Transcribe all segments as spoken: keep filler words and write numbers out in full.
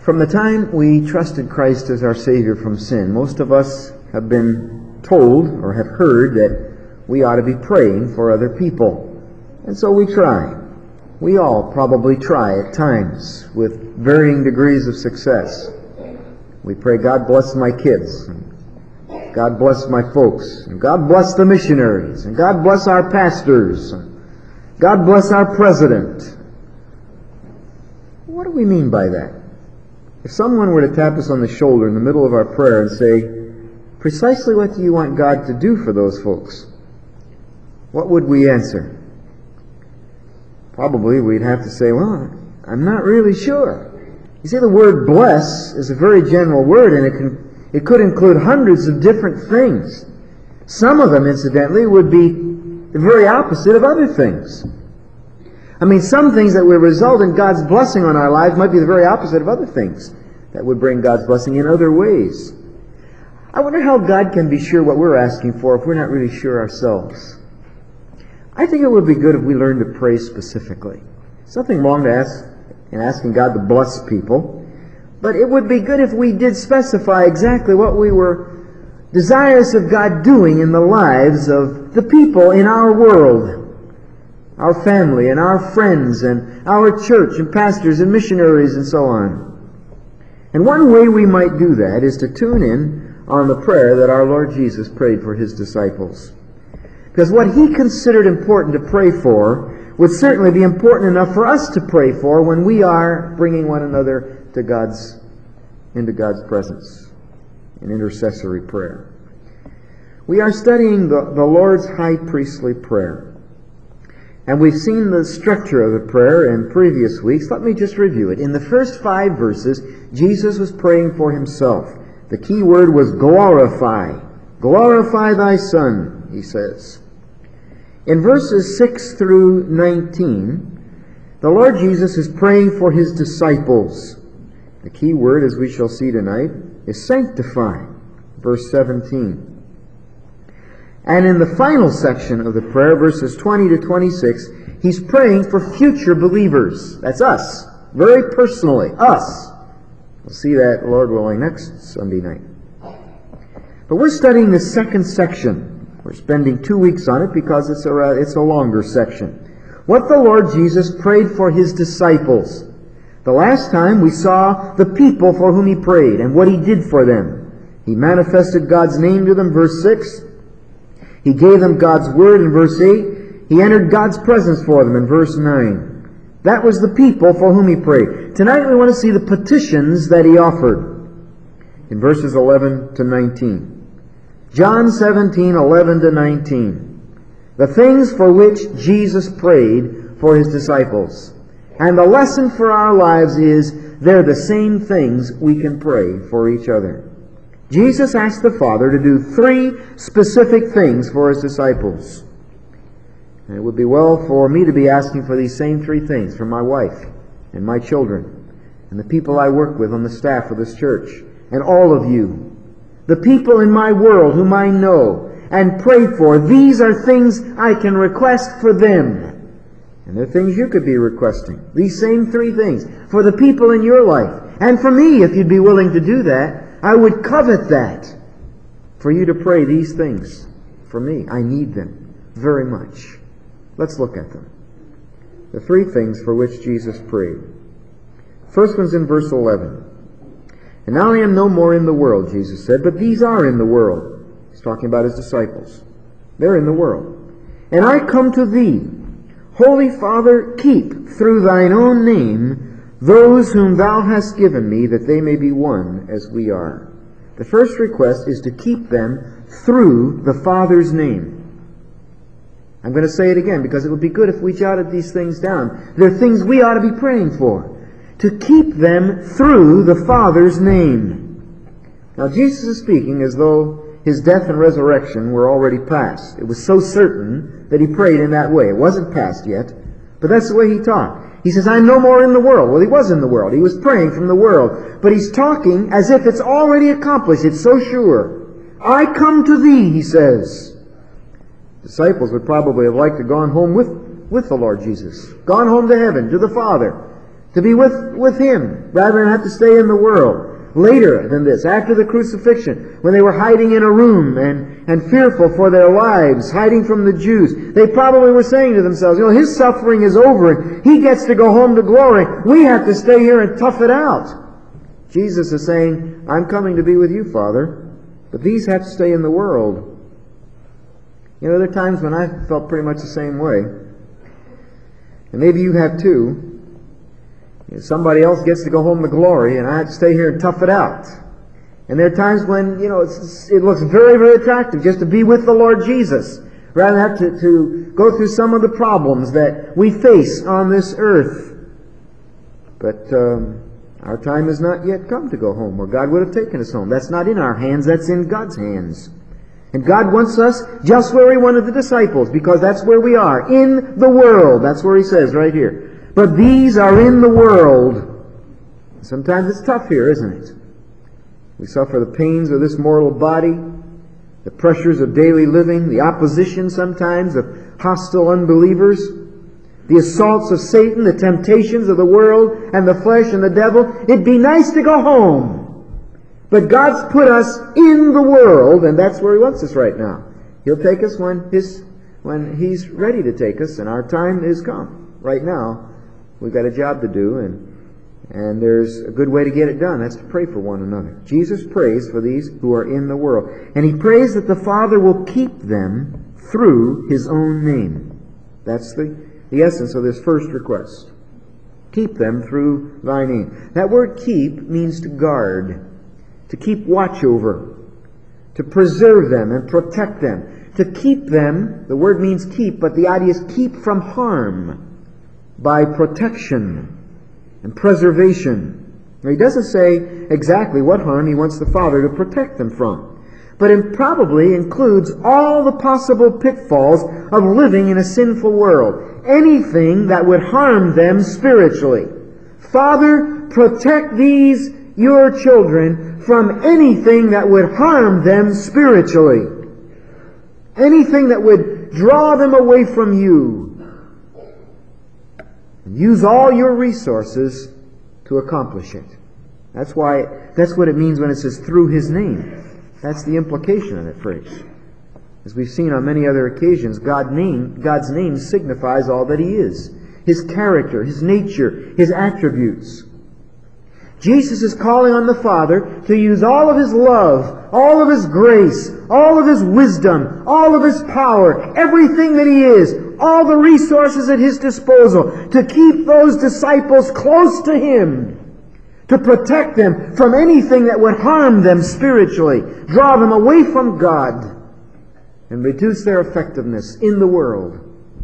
From the time we trusted Christ as our Savior from sin, most of us have been told or have heard that we ought to be praying for other people. And so we try. We all probably try at times with varying degrees of success. We pray, God bless my kids, and God bless my folks, and God bless the missionaries, and God bless our pastors, and God bless our president. What do we mean by that? If someone were to tap us on the shoulder in the middle of our prayer and say, precisely what do you want God to do for those folks? What would we answer? Probably we'd have to say, well, I'm not really sure. You see, the word bless is a very general word, and it can it could include hundreds of different things. Some of them, incidentally, would be the very opposite of other things. I mean, some things that would result in God's blessing on our lives might be the very opposite of other things that would bring God's blessing in other ways. I wonder how God can be sure what we're asking for if we're not really sure ourselves. I think it would be good if we learned to pray specifically. There's nothing wrong to ask in asking God to bless people, but it would be good if we did specify exactly what we were desirous of God doing in the lives of the people in our world. Our family and our friends and our church and pastors and missionaries and so on. And one way we might do that is to tune in on the prayer that our Lord Jesus prayed for His disciples. Because what He considered important to pray for would certainly be important enough for us to pray for when we are bringing one another to God's, into God's presence in intercessory prayer. We are studying the, the Lord's high priestly prayer. And we've seen the structure of the prayer in previous weeks. Let me just review it. In the first five verses, Jesus was praying for Himself. The key word was glorify. Glorify Thy Son, He says. In verses six through nineteen, the Lord Jesus is praying for His disciples. The key word, as we shall see tonight, is sanctify. Verse seventeen. And in the final section of the prayer, verses twenty to twenty-six, He's praying for future believers. That's us. Very personally. Us. We'll see that, Lord willing, next Sunday night. But we're studying the second section. We're spending two weeks on it because it's a, it's a longer section. What the Lord Jesus prayed for His disciples. The last time we saw the people for whom He prayed and what He did for them. He manifested God's name to them, verse six. He gave them God's word in verse eight. He entered God's presence for them in verse nine. That was the people for whom He prayed. Tonight we want to see the petitions that He offered in verses eleven to nineteen. John seventeen, eleven to nineteen. The things for which Jesus prayed for His disciples. And the lesson for our lives is they're the same things we can pray for each other. Jesus asked the Father to do three specific things for His disciples. And it would be well for me to be asking for these same three things for my wife and my children and the people I work with on the staff of this church and all of you. The people in my world whom I know and pray for. These are things I can request for them. And they're things you could be requesting. These same three things for the people in your life. And for me, if you'd be willing to do that, I would covet that for you to pray these things for me. I need them very much. Let's look at them. The three things for which Jesus prayed. First one's in verse eleven. And now I am no more in the world, Jesus said, but these are in the world. He's talking about His disciples. They're in the world. And I come to Thee. Holy Father, keep through Thine own name those whom Thou hast given me, that they may be one as we are. The first request is to keep them through the Father's name. I'm going to say it again because it would be good if we jotted these things down. They're things we ought to be praying for. To keep them through the Father's name. Now Jesus is speaking as though His death and resurrection were already past. It was so certain that He prayed in that way. It wasn't past yet, but that's the way He taught. He says, I'm no more in the world. Well, He was in the world. He was praying from the world. But He's talking as if it's already accomplished. It's so sure. I come to Thee, He says. Disciples would probably have liked to have gone home with, with the Lord Jesus. Gone home to heaven, to the Father. To be with, with Him, rather than have to stay in the world. Later than this, after the crucifixion, when they were hiding in a room and, and fearful for their lives, hiding from the Jews, they probably were saying to themselves, you know, His suffering is over and He gets to go home to glory. We have to stay here and tough it out. Jesus is saying, I'm coming to be with you, Father, but these have to stay in the world. You know, there are times when I felt pretty much the same way. And maybe you have too. Somebody else gets to go home to glory, and I have to stay here and tough it out. And there are times when, you know, it's, it looks very, very attractive just to be with the Lord Jesus, rather than have to, to go through some of the problems that we face on this earth. But um, our time has not yet come to go home, where God would have taken us home. That's not in our hands, that's in God's hands. And God wants us just where He wanted the disciples, because that's where we are, in the world. That's where He says right here. But these are in the world. Sometimes it's tough here, isn't it? We suffer the pains of this mortal body, the pressures of daily living, the opposition sometimes of hostile unbelievers, the assaults of Satan, the temptations of the world and the flesh and the devil. It'd be nice to go home. But God's put us in the world, and that's where He wants us right now. He'll take us when His, when He's ready to take us, and our time is come. Right now, we've got a job to do, and and there's a good way to get it done. That's to pray for one another. Jesus prays for these who are in the world. And He prays that the Father will keep them through His own name. That's the, the essence of this first request. Keep them through Thy name. That word keep means to guard, to keep watch over, to preserve them and protect them. To keep them, the word means keep, but the idea is keep from harm by protection and preservation. Now, He doesn't say exactly what harm He wants the Father to protect them from, but it probably includes all the possible pitfalls of living in a sinful world. Anything that would harm them spiritually. Father, protect these, your children, from anything that would harm them spiritually. Anything that would draw them away from you. Use all your resources to accomplish it. That's why, that's what it means when it says through His name. That's the implication of that phrase. As we've seen on many other occasions, God name, God's name signifies all that He is. His character, His nature, His attributes. Jesus is calling on the Father to use all of His love, all of His grace, all of His wisdom, all of His power, everything that He is, all the resources at His disposal to keep those disciples close to Him, to protect them from anything that would harm them spiritually, draw them away from God, and reduce their effectiveness in the world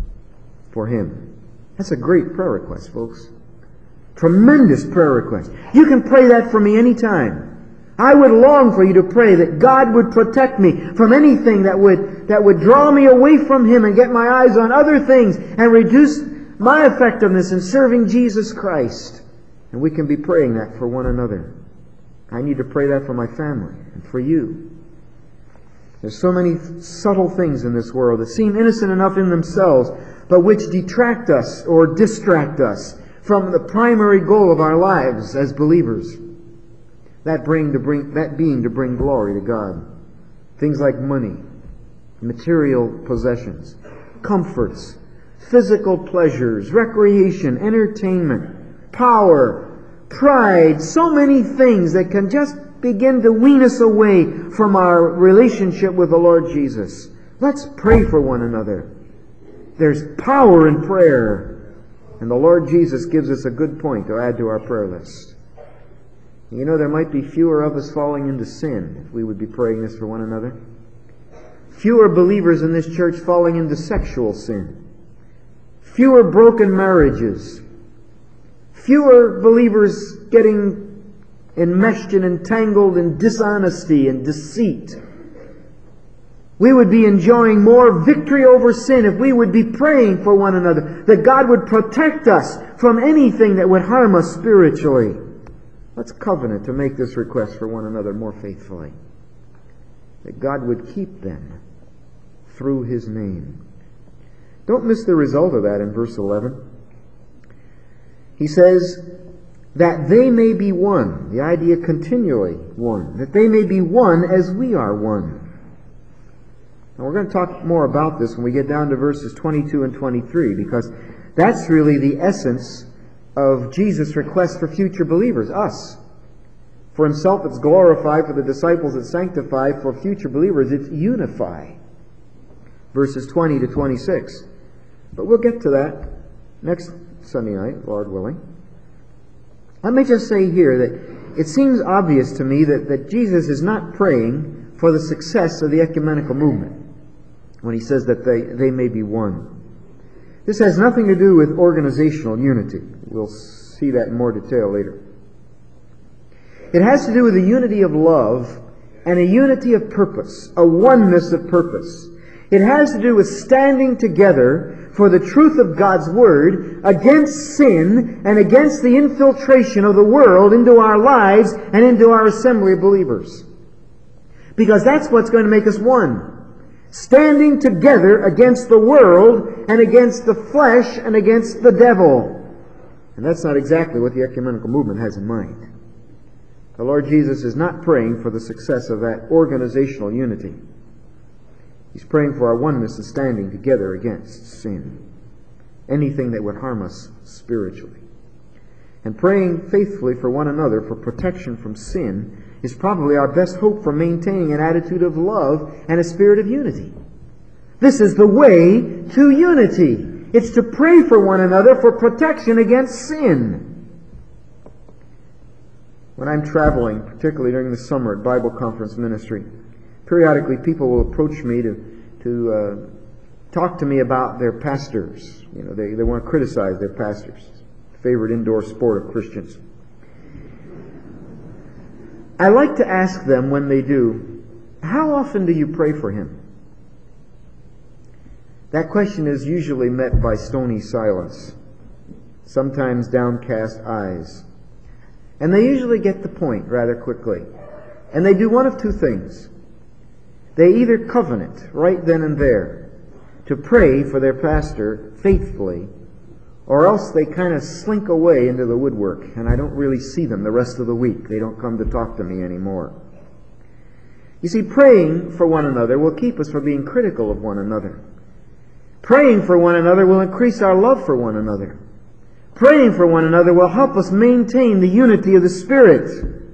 for Him. That's a great prayer request, folks. Tremendous prayer request. You can pray that for me anytime. I would long for you to pray that God would protect me from anything that would, that would draw me away from Him and get my eyes on other things and reduce my effectiveness in serving Jesus Christ. And we can be praying that for one another. I need to pray that for my family and for you. There's so many subtle things in this world that seem innocent enough in themselves, but which detract us or distract us from the primary goal of our lives as believers. That, bring to bring, that being to bring glory to God. Things like money, material possessions, comforts, physical pleasures, recreation, entertainment, power, pride, so many things that can just begin to wean us away from our relationship with the Lord Jesus. Let's pray for one another. There's power in prayer. And the Lord Jesus gives us a good point to add to our prayer list. You know, there might be fewer of us falling into sin if we would be praying this for one another. Fewer believers in this church falling into sexual sin. Fewer broken marriages. Fewer believers getting enmeshed and entangled in dishonesty and deceit. We would be enjoying more victory over sin if we would be praying for one another, that God would protect us from anything that would harm us spiritually. Let's covenant to make this request for one another more faithfully, that God would keep them through His name. Don't miss the result of that in verse eleven. He says, that they may be one. The idea continually one. That they may be one as we are one. Now we're going to talk more about this when we get down to verses twenty-two and twenty-three, because that's really the essence of Jesus' request for future believers, us. For himself it's glorify, for the disciples it's sanctify, for future believers it's unify. Verses twenty to twenty-six. But we'll get to that next Sunday night, Lord willing. Let me just say here that it seems obvious to me that, that Jesus is not praying for the success of the ecumenical movement when he says that they, they may be one. This has nothing to do with organizational unity. We'll see that in more detail later. It has to do with a unity of love and a unity of purpose, a oneness of purpose. It has to do with standing together for the truth of God's Word against sin and against the infiltration of the world into our lives and into our assembly of believers. Because that's what's going to make us one. Standing together against the world and against the flesh and against the devil. And that's not exactly what the ecumenical movement has in mind. The Lord Jesus is not praying for the success of that organizational unity. He's praying for our oneness and standing together against sin. Anything that would harm us spiritually. And praying faithfully for one another for protection from sin is probably our best hope for maintaining an attitude of love and a spirit of unity. This is the way to unity. It's to pray for one another for protection against sin. When I'm traveling, particularly during the summer at Bible conference ministry, periodically people will approach me to, to uh, talk to me about their pastors. You know, they, they want to criticize their pastors. Favorite indoor sport of Christians. I like to ask them when they do, how often do you pray for him? That question is usually met by stony silence, sometimes downcast eyes. And they usually get the point rather quickly. And they do one of two things. They either covenant right then and there to pray for their pastor faithfully, or else they kind of slink away into the woodwork, and I don't really see them the rest of the week. They don't come to talk to me anymore. You see, praying for one another will keep us from being critical of one another. Praying for one another will increase our love for one another. Praying for one another will help us maintain the unity of the Spirit.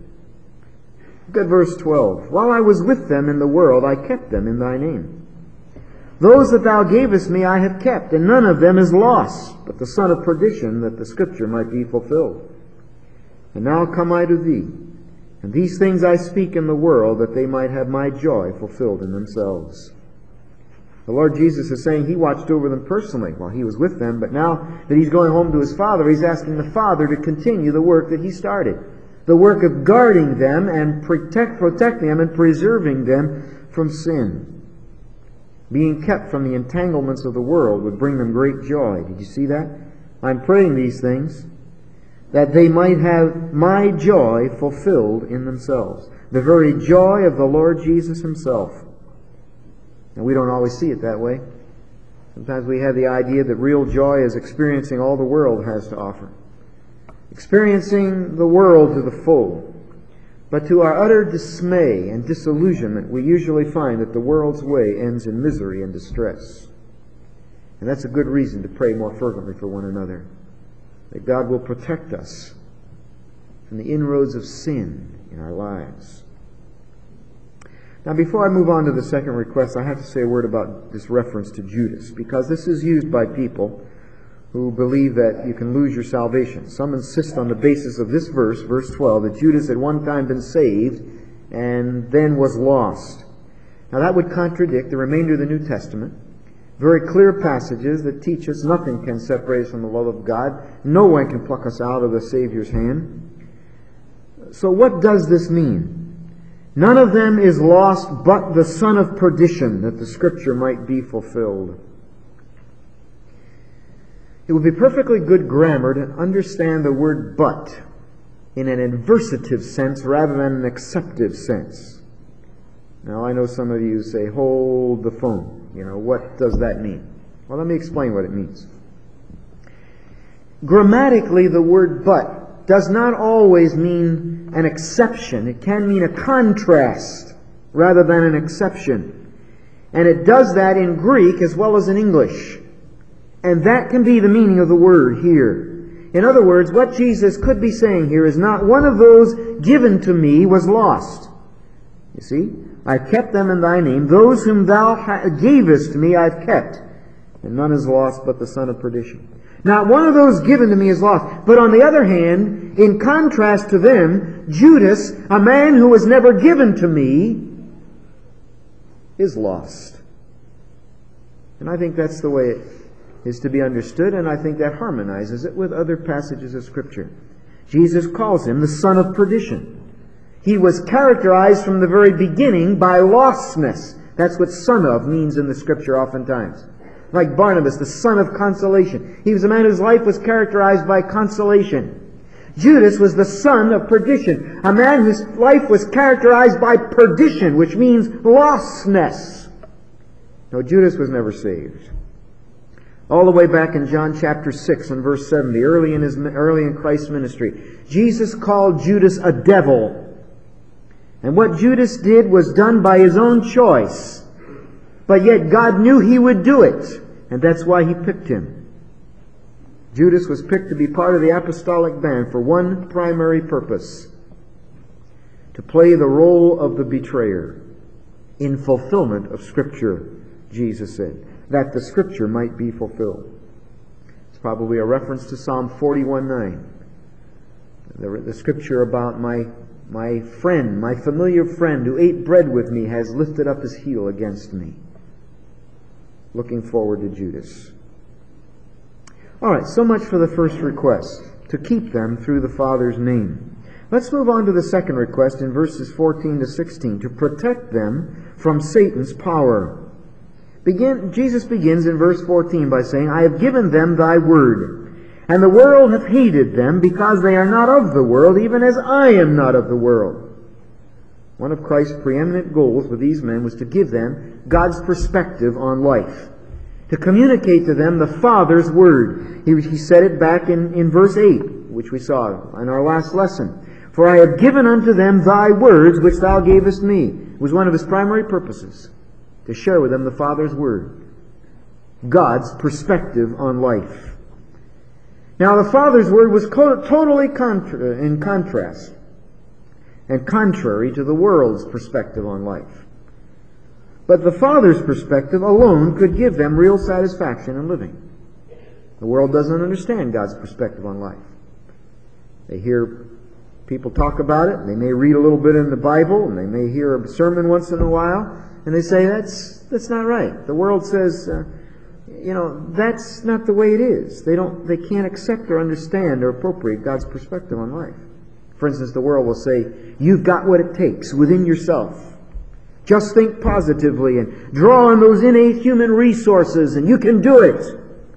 Look at verse twelve. While I was with them in the world, I kept them in thy name. Those that thou gavest me I have kept, and none of them is lost, but the son of perdition, that the scripture might be fulfilled. And now come I to thee, and these things I speak in the world, that they might have my joy fulfilled in themselves. The Lord Jesus is saying he watched over them personally while he was with them, but now that he's going home to his Father, he's asking the Father to continue the work that he started. The work of guarding them and protect, protecting them and preserving them from sin. Being kept from the entanglements of the world would bring them great joy. Did you see that? I'm praying these things that they might have my joy fulfilled in themselves. The very joy of the Lord Jesus himself. And we don't always see it that way. Sometimes we have the idea that real joy is experiencing all the world has to offer. Experiencing the world to the full. But to our utter dismay and disillusionment, we usually find that the world's way ends in misery and distress. And that's a good reason to pray more fervently for one another. That God will protect us from the inroads of sin in our lives. Now, before I move on to the second request, I have to say a word about this reference to Judas, because this is used by people who believe that you can lose your salvation. Some insist on the basis of this verse, verse twelve, that Judas had one time been saved and then was lost. Now that would contradict the remainder of the New Testament. Very clear passages that teach us nothing can separate us from the love of God. No one can pluck us out of the Savior's hand. So what does this mean? None of them is lost but the son of perdition, that the scripture might be fulfilled. It would be perfectly good grammar to understand the word but in an adversative sense rather than an acceptive sense. Now, I know some of you say, hold the phone. You know, what does that mean? Well, let me explain what it means. Grammatically, the word but does not always mean an exception. It can mean a contrast rather than an exception. And it does that in Greek as well as in English. And that can be the meaning of the word here. In other words, what Jesus could be saying here is not one of those given to me was lost. You see, I kept them in thy name. Those whom thou gavest to me I've kept. And none is lost but the son of perdition. Not one of those given to me is lost. But on the other hand, in contrast to them, Judas, a man who was never given to me, is lost. And I think that's the way it is to be understood, and I think that harmonizes it with other passages of Scripture. Jesus calls him the son of perdition. He was characterized from the very beginning by lostness. That's what son of means in the Scripture oftentimes. Like Barnabas, the son of consolation. He was a man whose life was characterized by consolation. Judas was the son of perdition, a man whose life was characterized by perdition, which means lostness. No, Judas was never saved. All the way back in John chapter six and verse seventy, early in his early in Christ's ministry, Jesus called Judas a devil. And what Judas did was done by his own choice. But yet God knew he would do it, and that's why he picked him. Judas was picked to be part of the apostolic band for one primary purpose: to play the role of the betrayer in fulfillment of Scripture, Jesus said, that the Scripture might be fulfilled. It's probably a reference to Psalm forty-one nine. The, the Scripture about my, my friend, my familiar friend who ate bread with me has lifted up his heel against me. Looking forward to Judas. All right, so much for the first request, to keep them through the Father's name. Let's move on to the second request in verses fourteen to sixteen, to protect them from Satan's power. Begin, Jesus begins in verse fourteen by saying, I have given them thy word, and the world hath hated them, because they are not of the world, even as I am not of the world. One of Christ's preeminent goals with these men was to give them God's perspective on life, to communicate to them the Father's word. He, he said it back in, in verse eight, which we saw in our last lesson. For I have given unto them thy words, which thou gavest me. It was one of his primary purposes, to share with them the Father's word, God's perspective on life. Now, the Father's word was co- totally contra- in contrast and contrary to the world's perspective on life. But the Father's perspective alone could give them real satisfaction in living. The world doesn't understand God's perspective on life. They hear people talk about it, and they may read a little bit in the Bible, and they may hear a sermon once in a while, and they say, that's that's not right. The world says, uh, you know, that's not the way it is. They don't, they can't accept or understand or appropriate God's perspective on life. For instance, the world will say, you've got what it takes within yourself. Just think positively and draw on those innate human resources, and you can do it.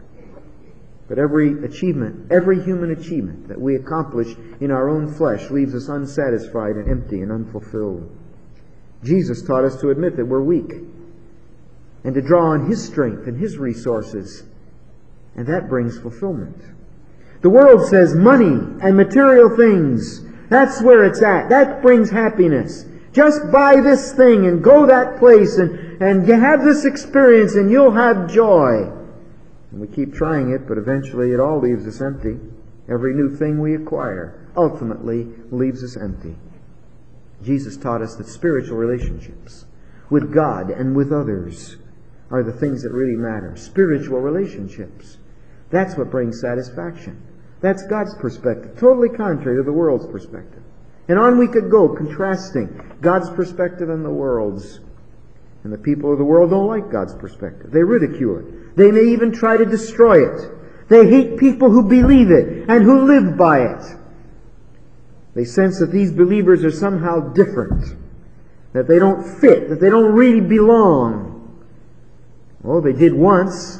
But every achievement, every human achievement that we accomplish in our own flesh leaves us unsatisfied and empty and unfulfilled. Jesus taught us to admit that we're weak and to draw on His strength and His resources, and that brings fulfillment. The world says money and material things, that's where it's at. That brings happiness. Just buy this thing and go that place and, and you have this experience and you'll have joy. And we keep trying it, but eventually it all leaves us empty. Every new thing we acquire ultimately leaves us empty. Jesus taught us that spiritual relationships with God and with others are the things that really matter. Spiritual relationships. That's what brings satisfaction. That's God's perspective, totally contrary to the world's perspective. And on we could go, contrasting God's perspective and the world's. And the people of the world don't like God's perspective. They ridicule it. They may even try to destroy it. They hate people who believe it and who live by it. They sense that these believers are somehow different, that they don't fit, that they don't really belong. Well, they did once.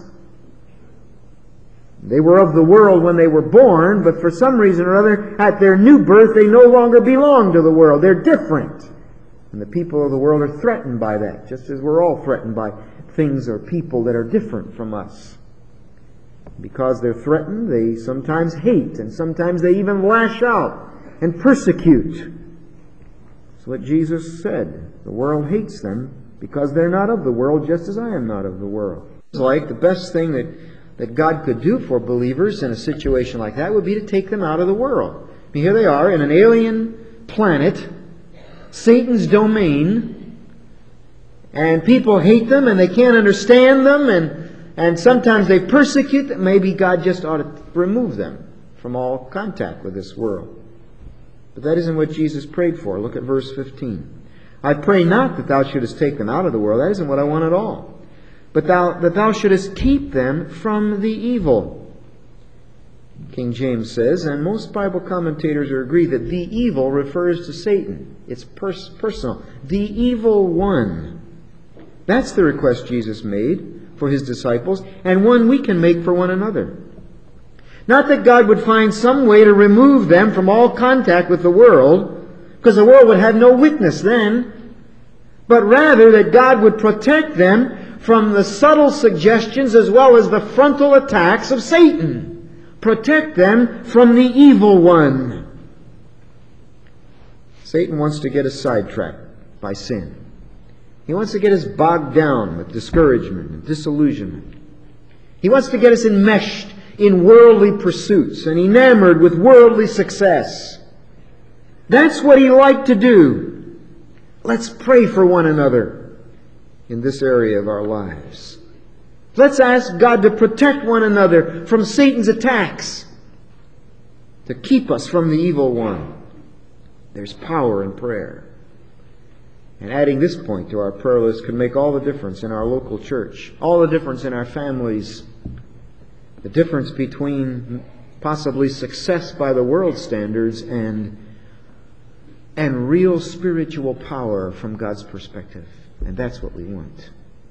They were of the world when they were born, but for some reason or other, at their new birth, they no longer belong to the world. They're different. And the people of the world are threatened by that, just as we're all threatened by things or people that are different from us. Because they're threatened, they sometimes hate, and sometimes they even lash out and persecute. That's what Jesus said. The world hates them because they're not of the world, just as I am not of the world. It's like the best thing that, that God could do for believers in a situation like that would be to take them out of the world. I mean, here they are in an alien planet, Satan's domain, and people hate them and they can't understand them, and And sometimes they persecute them. Maybe God just ought to remove them from all contact with this world. But that isn't what Jesus prayed for. Look at verse fifteen. I pray not that thou shouldest take them out of the world. That isn't what I want at all. But thou, that thou shouldest keep them from the evil. King James says, and most Bible commentators agree, that the evil refers to Satan. It's pers- personal. The evil one. That's the request Jesus made for His disciples, and one we can make for one another. Not that God would find some way to remove them from all contact with the world, because the world would have no witness then, but rather that God would protect them from the subtle suggestions as well as the frontal attacks of Satan. Protect them from the evil one. Satan wants to get us sidetracked by sin. He wants to get us bogged down with discouragement and disillusionment. He wants to get us enmeshed in worldly pursuits and enamored with worldly success. That's what he liked to do. Let's pray for one another in this area of our lives. Let's ask God to protect one another from Satan's attacks, to keep us from the evil one. There's power in prayer. And adding this point to our prayer list could make all the difference in our local church, all the difference in our families, the difference between possibly success by the world's standards and, and real spiritual power from God's perspective. And that's what we want.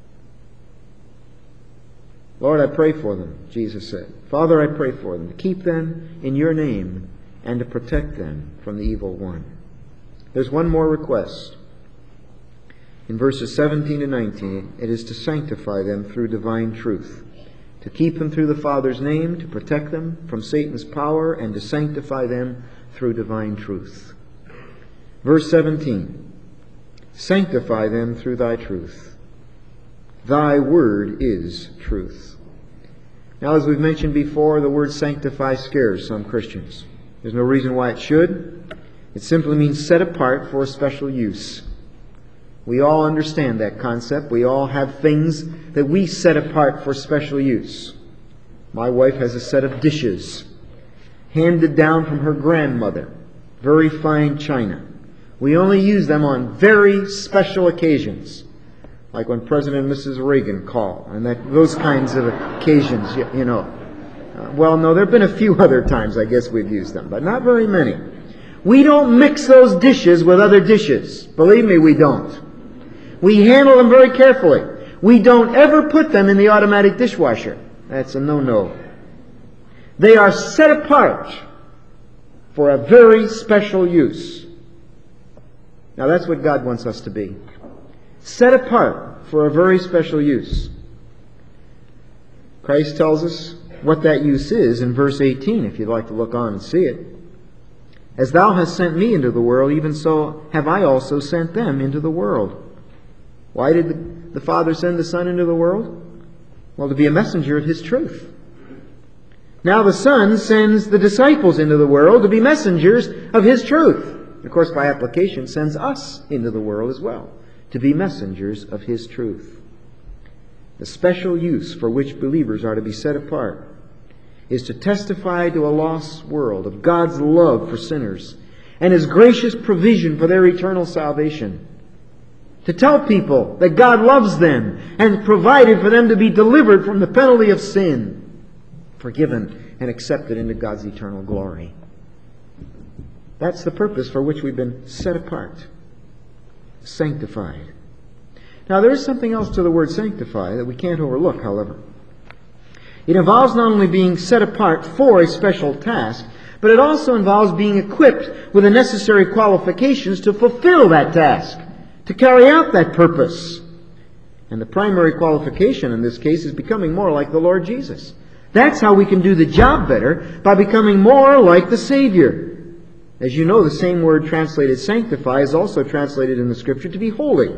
Lord, I pray for them, Jesus said. Father, I pray for them, to keep them in your name and to protect them from the evil one. There's one more request. In verses seventeen to nineteen, it is to sanctify them through divine truth, to keep them through the Father's name, to protect them from Satan's power, and to sanctify them through divine truth. Verse seventeen, sanctify them through thy truth. Thy word is truth. Now, as we've mentioned before, the word sanctify scares some Christians. There's no reason why it should. It simply means set apart for a special use. We all understand that concept. We all have things that we set apart for special use. My wife has a set of dishes handed down from her grandmother. Very fine china. We only use them on very special occasions, like when President and Missus Reagan call, and that those kinds of occasions, you, you know. Uh, well, no, there have been a few other times I guess we've used them, but not very many. We don't mix those dishes with other dishes. Believe me, we don't. We handle them very carefully. We don't ever put them in the automatic dishwasher. That's a no-no. They are set apart for a very special use. Now that's what God wants us to be. Set apart for a very special use. Christ tells us what that use is in verse eighteen, if you'd like to look on and see it. As thou hast sent me into the world, even so have I also sent them into the world. Why did the, the Father send the Son into the world? Well, to be a messenger of His truth. Now the Son sends the disciples into the world to be messengers of His truth. Of course, by application, sends us into the world as well, to be messengers of His truth. The special use for which believers are to be set apart is to testify to a lost world of God's love for sinners and His gracious provision for their eternal salvation. To tell people that God loves them and provided for them to be delivered from the penalty of sin, forgiven and accepted into God's eternal glory. That's the purpose for which we've been set apart, sanctified. Now, there is something else to the word sanctify that we can't overlook, however. It involves not only being set apart for a special task, but it also involves being equipped with the necessary qualifications to fulfill that task, to carry out that purpose. And the primary qualification in this case is becoming more like the Lord Jesus. That's how we can do the job better, by becoming more like the Savior. As you know, the same word translated sanctify is also translated in the Scripture to be holy.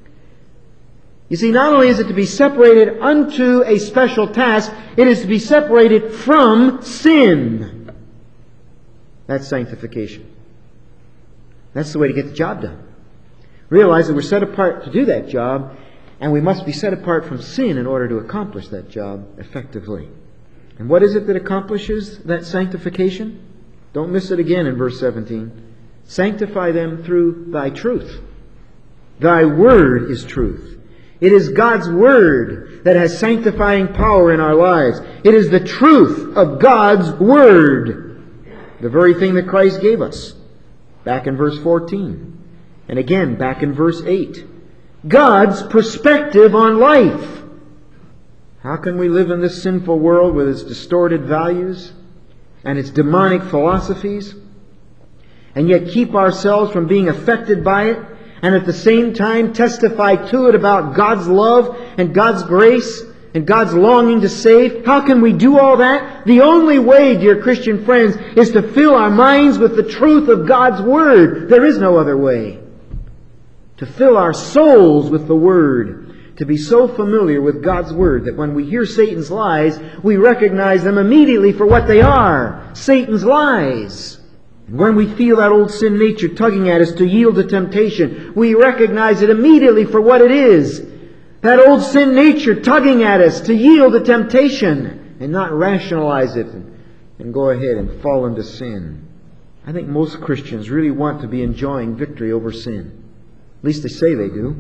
You see, not only is it to be separated unto a special task, it is to be separated from sin. That's sanctification. That's the way to get the job done. Realize that we're set apart to do that job, and we must be set apart from sin in order to accomplish that job effectively. And what is it that accomplishes that sanctification? Don't miss it again in verse seventeen. Sanctify them through thy truth. Thy word is truth. It is God's Word that has sanctifying power in our lives. It is the truth of God's Word. The very thing that Christ gave us. Back in verse fourteen. And again, back in verse eight. God's perspective on life. How can we live in this sinful world with its distorted values and its demonic philosophies, and yet keep ourselves from being affected by it, and at the same time testify to it about God's love and God's grace and God's longing to save? How can we do all that? The only way, dear Christian friends, is to fill our minds with the truth of God's Word. There is no other way. To fill our souls with the Word. To be so familiar with God's Word that when we hear Satan's lies, we recognize them immediately for what they are. Satan's lies. When we feel that old sin nature tugging at us to yield to temptation, we recognize it immediately for what it is. That old sin nature tugging at us to yield to temptation, and not rationalize it and, and go ahead and fall into sin. I think most Christians really want to be enjoying victory over sin. At least they say they do.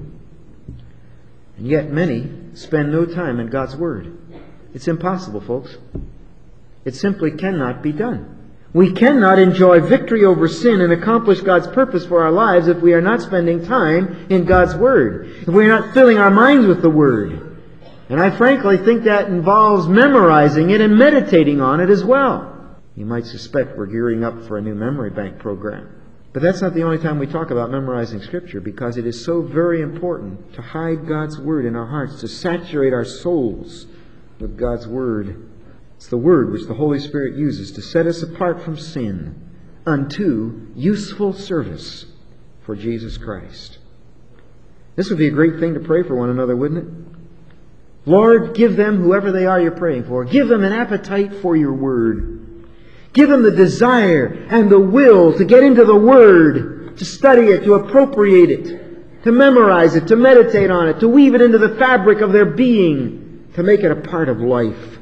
And yet many spend no time in God's Word. It's impossible, folks. It simply cannot be done. We cannot enjoy victory over sin and accomplish God's purpose for our lives if we are not spending time in God's Word. If we are not filling our minds with the Word. And I frankly think that involves memorizing it and meditating on it as well. You might suspect we're gearing up for a new memory bank program. But that's not the only time we talk about memorizing Scripture, because it is so very important to hide God's Word in our hearts, to saturate our souls with God's Word. It's the Word which the Holy Spirit uses to set us apart from sin unto useful service for Jesus Christ. This would be a great thing to pray for one another, wouldn't it? Lord, give them, whoever they are you're praying for, give them an appetite for your Word. Give them the desire and the will to get into the Word, to study it, to appropriate it, to memorize it, to meditate on it, to weave it into the fabric of their being, to make it a part of life.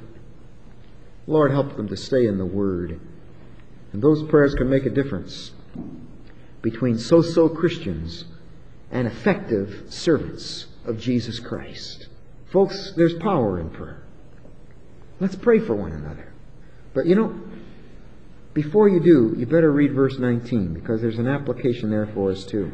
Lord, help them to stay in the Word. And those prayers can make a difference between so-so Christians and effective servants of Jesus Christ. Folks, there's power in prayer. Let's pray for one another. But you know, before you do, you better read verse nineteen, because there's an application there for us too.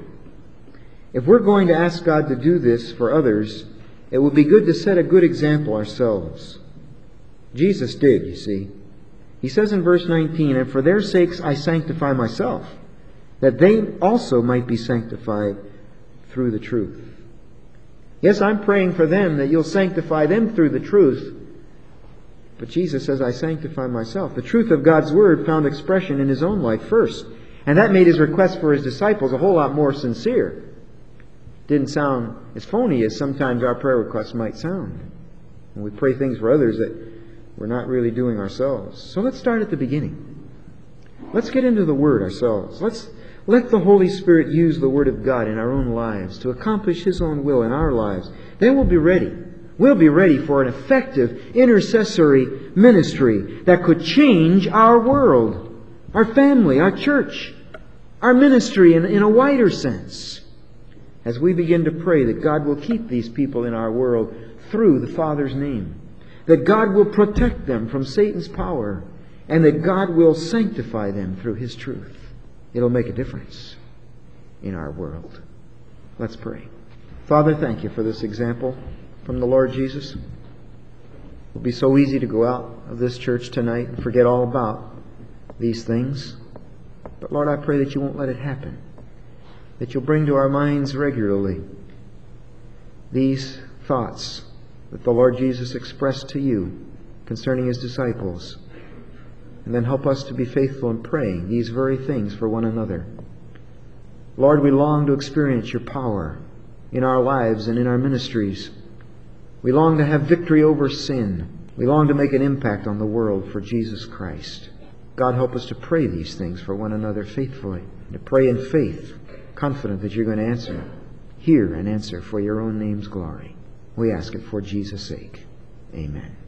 If we're going to ask God to do this for others, it would be good to set a good example ourselves. Jesus did, you see. He says in verse nineteen, and for their sakes I sanctify myself, that they also might be sanctified through the truth. Yes, I'm praying for them that you'll sanctify them through the truth. But Jesus says, I sanctify myself. The truth of God's Word found expression in His own life first. And that made His request for His disciples a whole lot more sincere. Didn't sound as phony as sometimes our prayer requests might sound. And we pray things for others that we're not really doing ourselves. So let's start at the beginning. Let's get into the Word ourselves. Let's let the Holy Spirit use the Word of God in our own lives to accomplish His own will in our lives. Then we'll be ready. We'll be ready for an effective intercessory ministry that could change our world, our family, our church, our ministry in, in a wider sense. As we begin to pray that God will keep these people in our world through the Father's name, that God will protect them from Satan's power, and that God will sanctify them through His truth. It'll make a difference in our world. Let's pray. Father, thank You for this example from the Lord Jesus. It will be so easy to go out of this church tonight and forget all about these things. But Lord, I pray that You won't let it happen. That You'll bring to our minds regularly these thoughts that the Lord Jesus expressed to You concerning His disciples. And then help us to be faithful in praying these very things for one another. Lord, we long to experience Your power in our lives and in our ministries. We long to have victory over sin. We long to make an impact on the world for Jesus Christ. God, help us to pray these things for one another faithfully, to pray in faith, confident that You're going to answer. Hear and answer for Your own name's glory. We ask it for Jesus' sake. Amen.